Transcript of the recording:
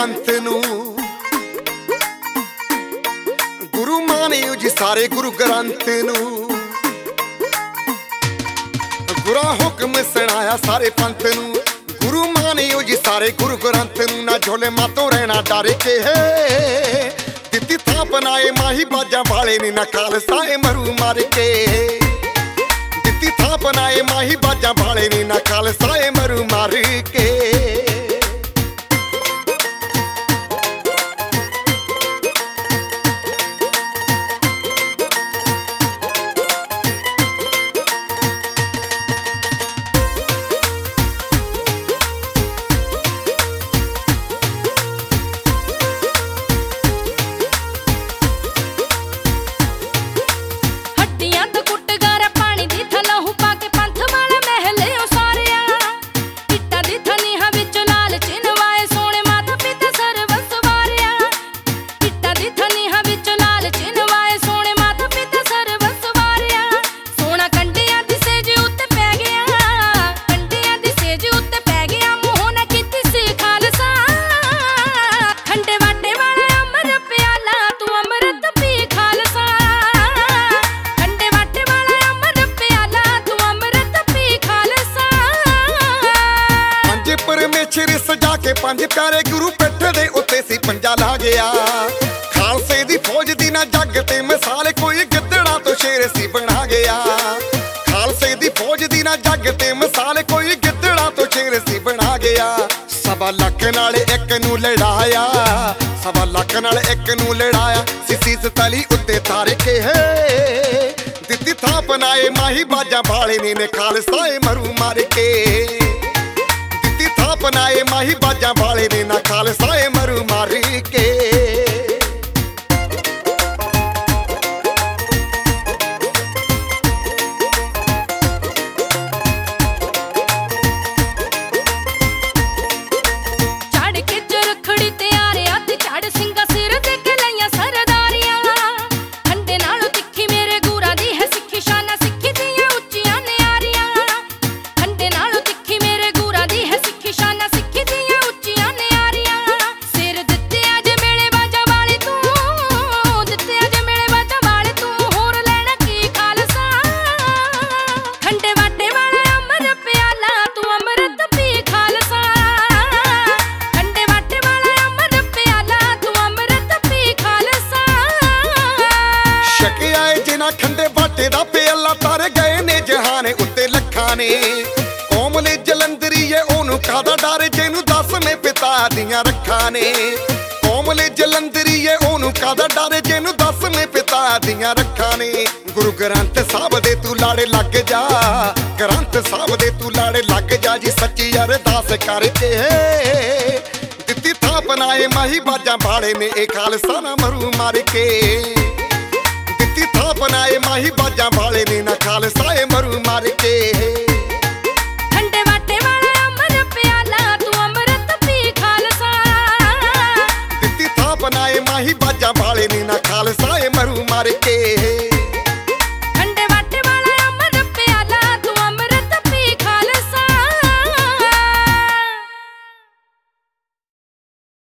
पंथ नू गुरु मानियो जी सारे गुरु ग्रंथ नू गुरा हुक्म सुनाया सारे पंथ नू गुरु मानियो जी सारे गुरु ग्रंथ नू ना झोले मातों रहना डर के दित्ती थां बनाए माही बाजा वाले नी ना खालसा मरू मार के दित्ती थां बनाए माही बाजा वाले नी ना खालसा मरू मार के सजा के पंज प्यारे गुरु पिठ दे उत्ते सी पंजा ला गया खालसे दी फौज दी ना जग ते मिसाल कोई गिद्धड़ा तो शेर सी बना गया खालसे दी फौज दी ना जग ते मिसाल कोई गिद्धड़ा तो शेर सी बना गया सवा लख नाल एक नू लड़ाया सवा लख नाल एक नू लड़ाया सीस तली उत्ते तार के है दित्ती थां बनाए माही बाजा भाले ने खालसा मरू मार के बनाए माही बाजा वाले ने ना खालसा मरू मार के खंडे बाटे दा प्याला तारे गए ने जहाने उत्ते लखां ने कौम ने जलंधरी है ओनू कादा डर जेनू दस में पिता दियां रखां ने कौम ने जलंधरी है ओनू कादा डर जेनू दस में पिता दियां रखां ने गुरु ग्रंथ साहब दे तू लाड़े लग जा ग्रंथ साहब दे तू लाड़े लग जा जी सच्ची अरदास करके दित्ती थां बनाए माही बाजा भाड़े ने ए खालसा ना मरू मार के दित्ती थां बनाए माही बाजा वाले ने ना खालसा मरू मार के ठंडे वाटे वाला अमर प्याला तू अमृत पी खालसा दित्ती थां बनाए माही बाजा वाले ने ना खालसा मरू मार के